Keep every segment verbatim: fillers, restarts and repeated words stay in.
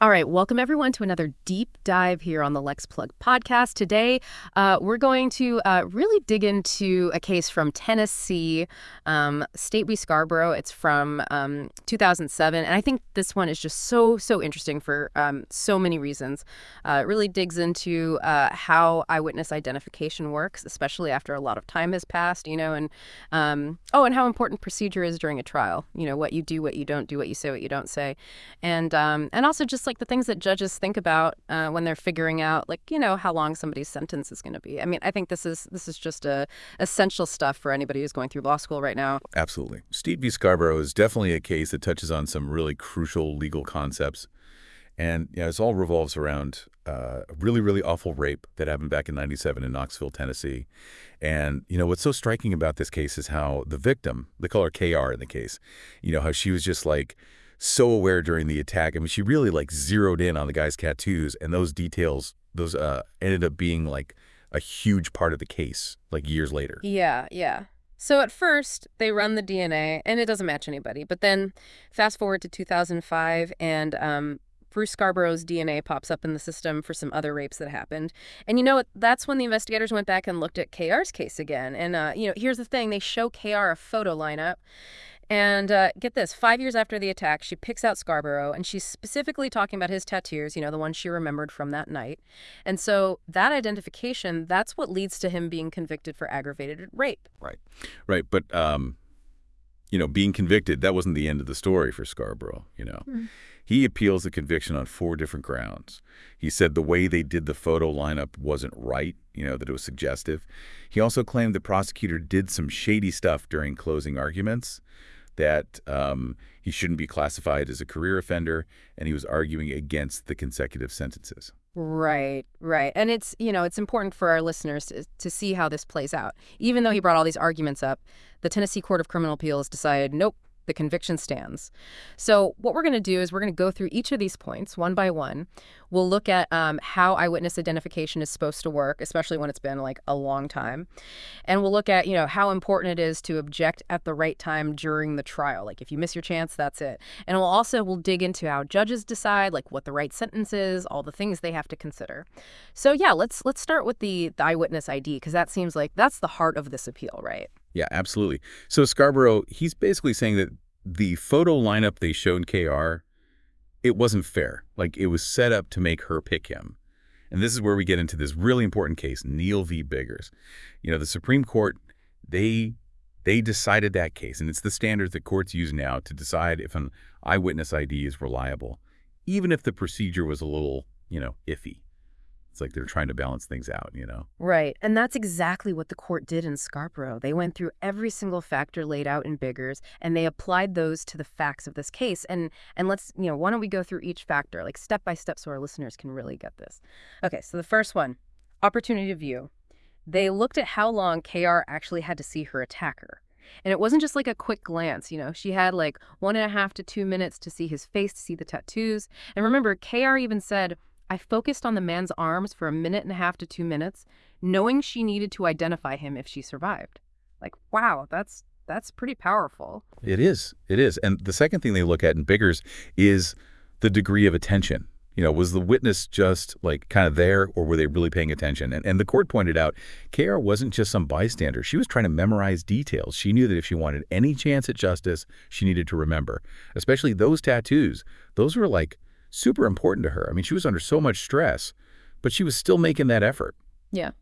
All right, welcome everyone to another deep dive here on the Lex Plug podcast. Today, uh, we're going to uh, really dig into a case from Tennessee, um, State v. Scarborough. It's from um, two thousand seven, and I think this one is just so, so interesting for um, so many reasons. Uh, it really digs into uh, how eyewitness identification works, especially after a lot of time has passed, you know, and um, oh, and how important procedure is during a trial. You know, what you do, what you don't do, what you say, what you don't say, and um, and also just like the things that judges think about uh, when they're figuring out, like, you know, how long somebody's sentence is going to be. I mean, I think this is this is just a essential stuff for anybody who's going through law school right now. Absolutely. State v. Scarborough is definitely a case that touches on some really crucial legal concepts. And you know, it all revolves around uh, a really, really awful rape that happened back in ninety-seven in Knoxville, Tennessee. And, you know, what's so striking about this case is how the victim, they call her K R in the case, you know, how she was just like so aware during the attack. I mean, she really like zeroed in on the guy's tattoos, and those details, those uh, ended up being like a huge part of the case, like years later. Yeah, yeah. So at first, they run the D N A, and it doesn't match anybody. But then fast forward to two thousand five, and um, Bruce Scarborough's D N A pops up in the system for some other rapes that happened. And you know what? That's when the investigators went back and looked at K R's case again. And, uh, you know, here's the thing. They show K R a photo lineup. And uh, get this, five years after the attack, she picks out Scarborough, and she's specifically talking about his tattoos, you know, the ones she remembered from that night. And so that identification, that's what leads to him being convicted for aggravated rape. Right. Right. But, um, you know, being convicted, that wasn't the end of the story for Scarborough, you know. Mm. He appeals the conviction on four different grounds. He said the way they did the photo lineup wasn't right, you know, that it was suggestive. He also claimed the prosecutor did some shady stuff during closing arguments, that um, he shouldn't be classified as a career offender, and he was arguing against the consecutive sentences. Right, right. And it's, you know, it's important for our listeners to, to see how this plays out. Even though he brought all these arguments up, the Tennessee Court of Criminal Appeals decided, nope, the conviction stands. So what we're going to do is we're going to go through each of these points one by one. We'll look at um, how eyewitness identification is supposed to work, especially when it's been like a long time. And we'll look at, you know, how important it is to object at the right time during the trial. Like if you miss your chance, that's it. And we'll also, we'll dig into how judges decide, like what the right sentence is, all the things they have to consider. So yeah, let's let's start with the, the eyewitness I D, because that seems like that's the heart of this appeal, right? Yeah, absolutely. So Scarborough, he's basically saying that the photo lineup they showed K R, it wasn't fair. Like it was set up to make her pick him. And this is where we get into this really important case, Neal v. Biggers. You know, the Supreme Court, they they decided that case, and it's the standards that courts use now to decide if an eyewitness I D is reliable, even if the procedure was a little, you know, iffy. It's like they're trying to balance things out, you know? Right. And that's exactly what the court did in Scarborough. They went through every single factor laid out in Biggers, and they applied those to the facts of this case. And and let's, you know, why don't we go through each factor, like step by step, so our listeners can really get this. Okay, so the first one, opportunity to view. They looked at how long K R actually had to see her attacker. And it wasn't just like a quick glance, you know. She had like one and a half to two minutes to see his face, to see the tattoos. And remember, K R even said, I focused on the man's arms for a minute and a half to two minutes, knowing she needed to identify him if she survived. Like, wow, that's that's pretty powerful. It is. It is. And the second thing they look at in Biggers is the degree of attention. You know, was the witness just like kind of there, or were they really paying attention? And, and the court pointed out, K R wasn't just some bystander. She was trying to memorize details. She knew that if she wanted any chance at justice, she needed to remember, especially those tattoos. Those were like super important to her. I mean, she was under so much stress, but she was still making that effort. Yeah.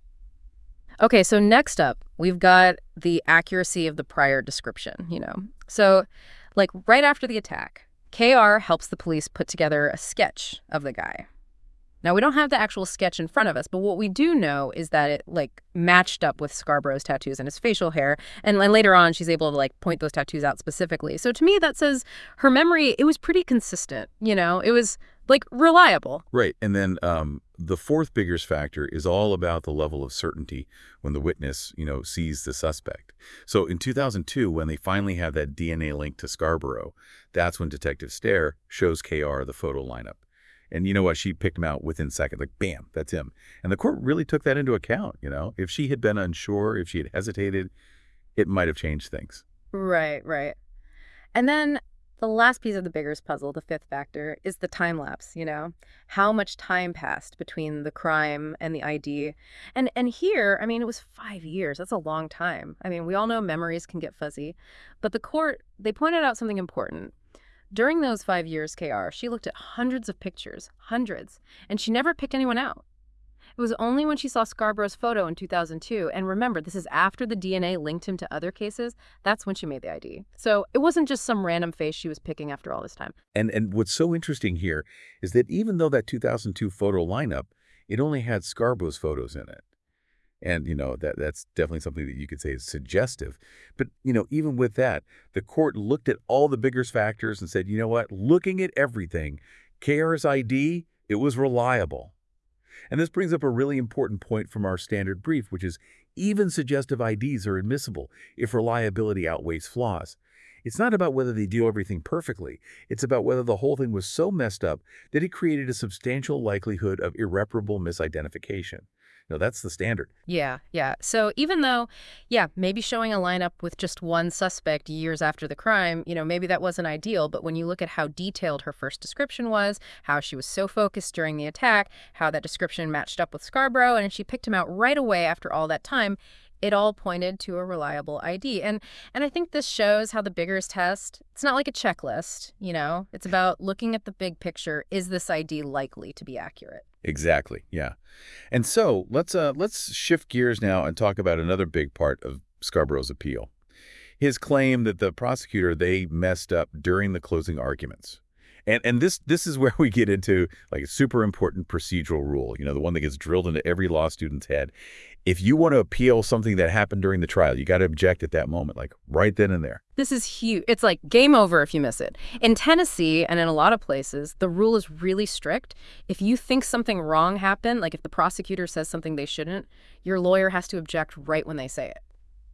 Okay, so next up, we've got the accuracy of the prior description, you know. So, like, right after the attack, K R helps the police put together a sketch of the guy. Now, we don't have the actual sketch in front of us, but what we do know is that it, like, matched up with Scarborough's tattoos and his facial hair. And, and later on, she's able to, like, point those tattoos out specifically. So to me, that says her memory, it was pretty consistent, you know? It was, like, reliable. Right. And then um, the fourth Biggers factor is all about the level of certainty when the witness, you know, sees the suspect. So in two thousand two, when they finally have that D N A link to Scarborough, that's when Detective Stare shows K R the photo lineup. And you know what? She picked him out within seconds. Like, bam, that's him. And the court really took that into account, you know? If she had been unsure, if she had hesitated, it might have changed things. Right, right. And then The last piece of the Biggers puzzle, the fifth factor, is the time lapse, you know? How much time passed between the crime and the I D? And and here, I mean, it was five years. That's a long time. I mean, we all know memories can get fuzzy. But the court, they pointed out something important. During those five years, K R, she looked at hundreds of pictures, hundreds, and she never picked anyone out. It was only when she saw Scarborough's photo in two thousand two, and remember, this is after the D N A linked him to other cases, that's when she made the I D. So it wasn't just some random face she was picking after all this time. And and what's so interesting here is that even though that two thousand two photo lineup, it only had Scarborough's photos in it. And, you know, that that's definitely something that you could say is suggestive. But, you know, even with that, the court looked at all the Biggers factors and said, you know what, looking at everything, K R's I D, it was reliable. And this brings up a really important point from our standard brief, which is even suggestive I Ds are admissible if reliability outweighs flaws. It's not about whether they do everything perfectly. It's about whether the whole thing was so messed up that it created a substantial likelihood of irreparable misidentification. No, that's the standard. Yeah, yeah. So even though, yeah, maybe showing a lineup with just one suspect years after the crime, you know, maybe that wasn't ideal, but when you look at how detailed her first description was, how she was so focused during the attack, how that description matched up with Scarborough, and she picked him out right away after all that time, it all pointed to a reliable I D. And and I think this shows how the Biggers test, it's not like a checklist, you know? It's about looking at the big picture. Is this I D likely to be accurate? Exactly, yeah. And so let's uh, let's shift gears now and talk about another big part of Scarborough's appeal. His claim that the prosecutor, they messed up during the closing arguments. And and this this is where we get into like a super important procedural rule, you know, the one that gets drilled into every law student's head. If you want to appeal something that happened during the trial, you got to object at that moment, like right then and there. This is huge. It's like game over if you miss it. In Tennessee and in a lot of places, the rule is really strict. If you think something wrong happened, like if the prosecutor says something they shouldn't, your lawyer has to object right when they say it.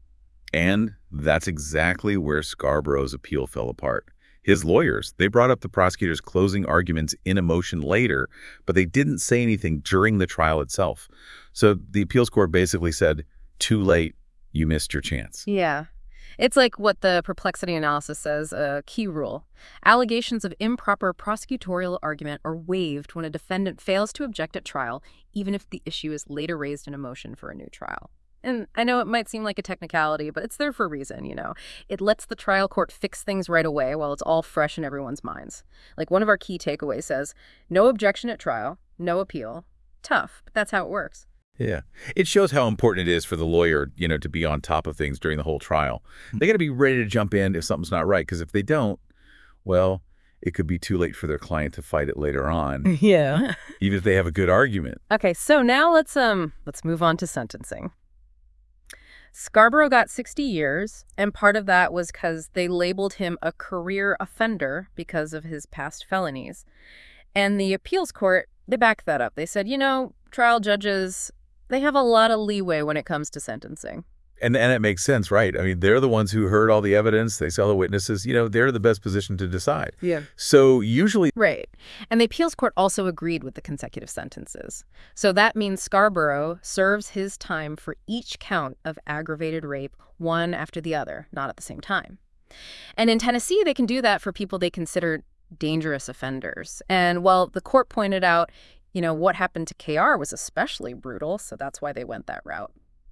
And that's exactly where Scarborough's appeal fell apart. His lawyers, they brought up the prosecutor's closing arguments in a motion later, but they didn't say anything during the trial itself. So the appeals court basically said, too late, you missed your chance. Yeah. It's like what the perplexity analysis says, a key rule. Allegations of improper prosecutorial argument are waived when a defendant fails to object at trial, even if the issue is later raised in a motion for a new trial. And I know it might seem like a technicality, but it's there for a reason, you know. It lets the trial court fix things right away while it's all fresh in everyone's minds. Like one of our key takeaways says, no objection at trial, no appeal. Tough, but that's how it works. Yeah. It shows how important it is for the lawyer, you know, to be on top of things during the whole trial. They got to be ready to jump in if something's not right, because if they don't, well, it could be too late for their client to fight it later on. Yeah. Even if they have a good argument. Okay, so now let's um let's move on to sentencing. Scarborough got sixty years, and part of that was because they labeled him a career offender because of his past felonies. And the appeals court, they backed that up. They said, you know, trial judges, they have a lot of leeway when it comes to sentencing. And, and it makes sense, right? I mean, they're the ones who heard all the evidence. They saw the witnesses. You know, they're the best position to decide. Yeah. So usually... Right. And the appeals court also agreed with the consecutive sentences. So that means Scarborough serves his time for each count of aggravated rape, one after the other, not at the same time. And in Tennessee, they can do that for people they consider dangerous offenders. And while the court pointed out, you know, what happened to K R was especially brutal, so that's why they went that route.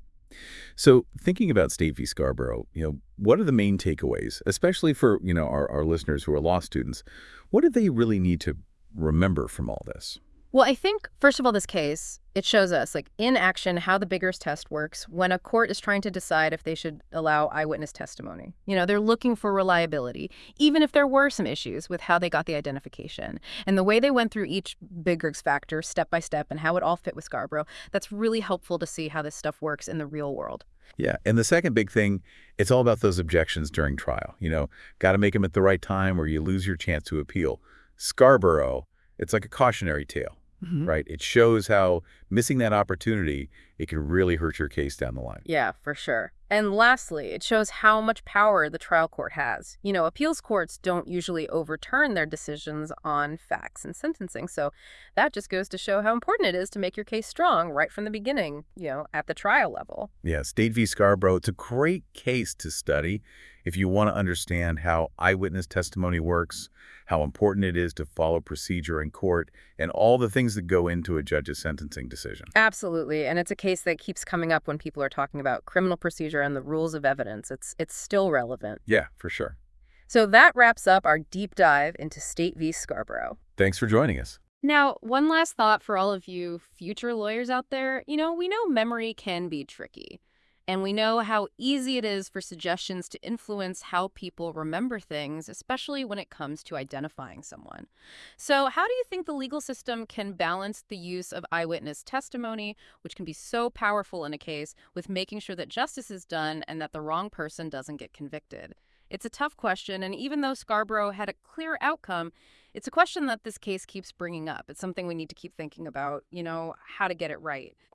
So thinking about State v. Scarborough, you know, what are the main takeaways, especially for, you know, our, our listeners who are law students? What do they really need to remember from all this? Well, I think, first of all, this case, it shows us, like, in action, how the Biggers test works when a court is trying to decide if they should allow eyewitness testimony. You know, they're looking for reliability, even if there were some issues with how they got the identification. And the way they went through each Biggers factor step by step and how it all fit with Scarborough, that's really helpful to see how this stuff works in the real world. Yeah. And the second big thing, it's all about those objections during trial. You know, got to make them at the right time or you lose your chance to appeal. Scarborough, it's like a cautionary tale. Mm-hmm. Right? It shows how missing that opportunity, it can really hurt your case down the line. Yeah, for sure. And lastly, it shows how much power the trial court has. You know, appeals courts don't usually overturn their decisions on facts and sentencing. So that just goes to show how important it is to make your case strong right from the beginning, you know, at the trial level. Yeah, State v. Scarborough, it's a great case to study if you want to understand how eyewitness testimony works, how important it is to follow procedure in court, and all the things that go into a judge's sentencing decision. Absolutely. And it's a case that keeps coming up when people are talking about criminal procedure and the rules of evidence. It's it's still relevant. Yeah, for sure. So that wraps up our deep dive into State v. Scarborough. Thanks for joining us. Now, one last thought for all of you future lawyers out there. You know, we know memory can be tricky, and we know how easy it is for suggestions to influence how people remember things, especially when it comes to identifying someone. So how do you think the legal system can balance the use of eyewitness testimony, which can be so powerful in a case, with making sure that justice is done and that the wrong person doesn't get convicted? It's a tough question, and even though Scarborough had a clear outcome, it's a question that this case keeps bringing up. It's something we need to keep thinking about, you know, how to get it right.